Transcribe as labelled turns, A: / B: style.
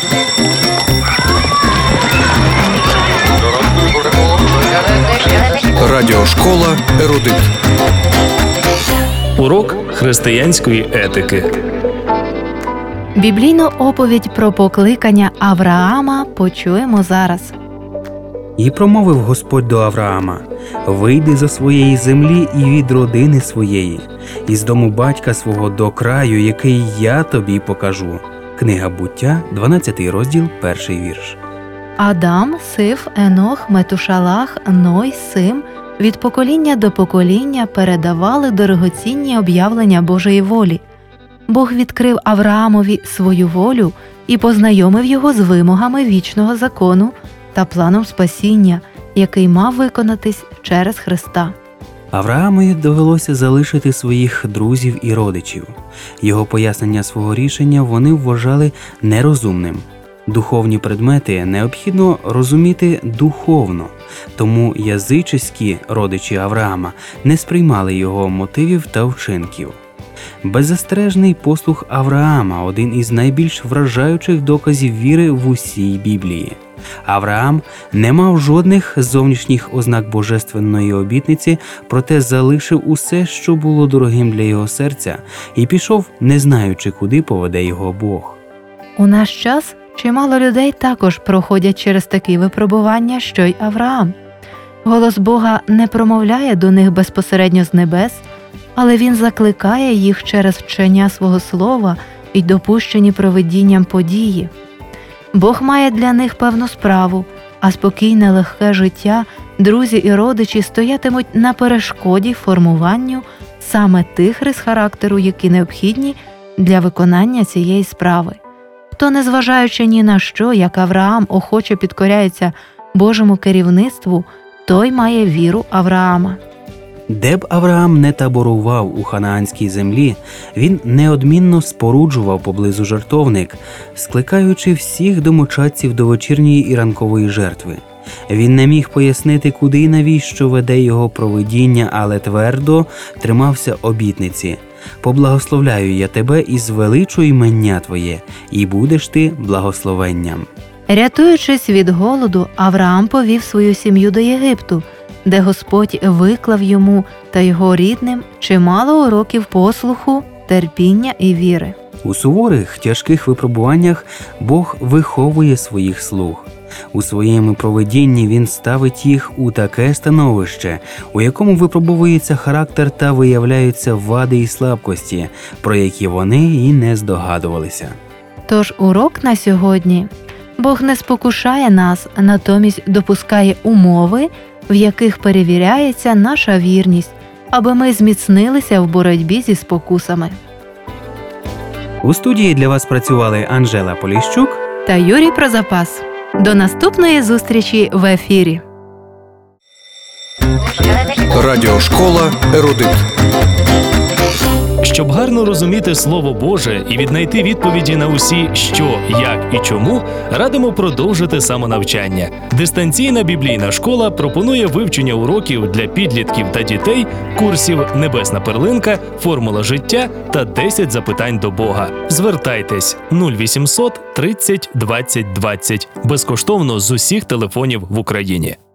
A: Радіошкола «Ерудит».
B: Урок християнської етики.
C: Біблійну оповідь про покликання Авраама почуємо зараз.
D: І промовив Господь до Авраама: «Вийди зо своєї землі і від родини своєї, із дому батька свого до краю, який я тобі покажу». Книга Буття, 12 розділ, 1 вірш.
C: Адам, Сиф, Енох, Метушалах, Ной, Сим від покоління до покоління передавали дорогоцінні об'явлення Божої волі. Бог відкрив Авраамові свою волю і познайомив його з вимогами вічного закону та планом спасіння, який мав виконатись через Христа.
D: Авраамові довелося залишити своїх друзів і родичів. Його пояснення свого рішення вони вважали нерозумним. Духовні предмети необхідно розуміти духовно, тому язичницькі родичі Авраама не сприймали його мотивів та вчинків. Беззастережний послух Авраама – один із найбільш вражаючих доказів віри в усій Біблії. Авраам не мав жодних зовнішніх ознак божественної обітниці, проте залишив усе, що було дорогим для його серця, і пішов, не знаючи, куди поведе його Бог.
C: У наш час чимало людей також проходять через такі випробування, що й Авраам. Голос Бога не промовляє до них безпосередньо з небес, але Він закликає їх через вчення свого слова і допущені провидінням події. Бог має для них певну справу, а спокійне легке життя, друзі і родичі стоятимуть на перешкоді формуванню саме тих рис характеру, які необхідні для виконання цієї справи. Хто, незважаючи ні на що, як Авраам, охоче підкоряється Божому керівництву, той має віру Авраама.
D: Де б Авраам не таборував у ханаанській землі, він неодмінно споруджував поблизу жертовник, скликаючи всіх домочадців до вечірньої і ранкової жертви. Він не міг пояснити, куди і навіщо веде його провидіння, але твердо тримався обітниці: «Поблагословляю я тебе і звеличу імення твоє, і будеш ти благословенням».
C: Рятуючись від голоду, Авраам повів свою сім'ю до Єгипту, де Господь виклав йому та його рідним чимало уроків послуху, терпіння і віри.
D: У суворих, тяжких випробуваннях Бог виховує своїх слуг. У своєму провидінні Він ставить їх у таке становище, у якому випробовується характер та виявляються вади і слабкості, про які вони і не здогадувалися.
C: Тож урок на сьогодні: Бог не спокушає нас, натомість допускає умови, в яких перевіряється наша вірність, аби ми зміцнилися в боротьбі зі спокусами.
D: У студії для вас працювали Анжела Поліщук
C: та Юрій Прозапас. До наступної зустрічі в ефірі.
A: Радіошкола «Ерудит».
B: Щоб гарно розуміти Слово Боже і віднайти відповіді на усі «що», «як» і «чому», радимо продовжити самонавчання. Дистанційна біблійна школа пропонує вивчення уроків для підлітків та дітей, курсів «Небесна перлинка», «Формула життя» та «10 запитань до Бога». Звертайтесь 0800 30 20 20 безкоштовно з усіх телефонів в Україні.